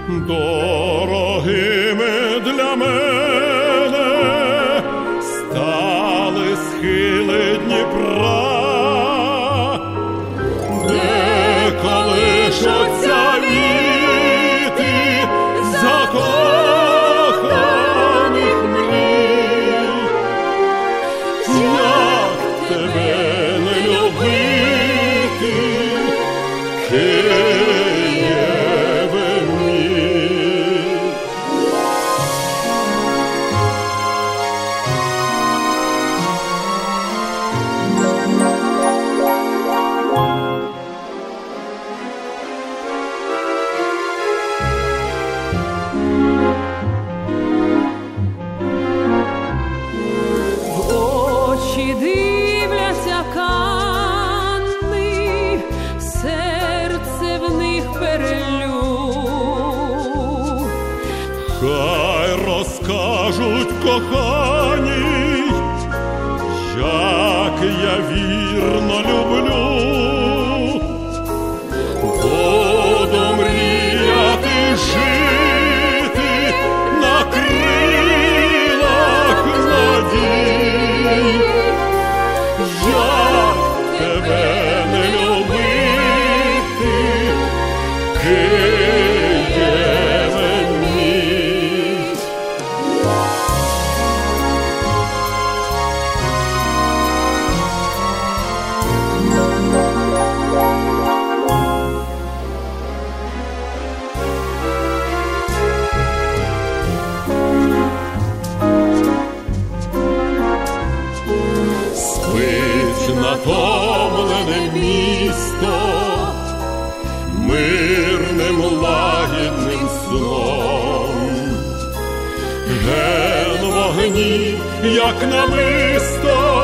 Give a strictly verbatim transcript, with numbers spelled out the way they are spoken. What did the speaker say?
Дорогими для мене стали схили Дніпра, де колишуться віти закоханих мрій. Як тебе не любити, Києве мій? В очі дивляться Канни, серце в них перелюб. Хай розкажуть коханій, як я вірно люблю. Буду мріяти жити на крилах надій. Як тебе не любити, Києве мій? Спить натомлене місто мирним лагідним сном. Ген вогні, як намисто,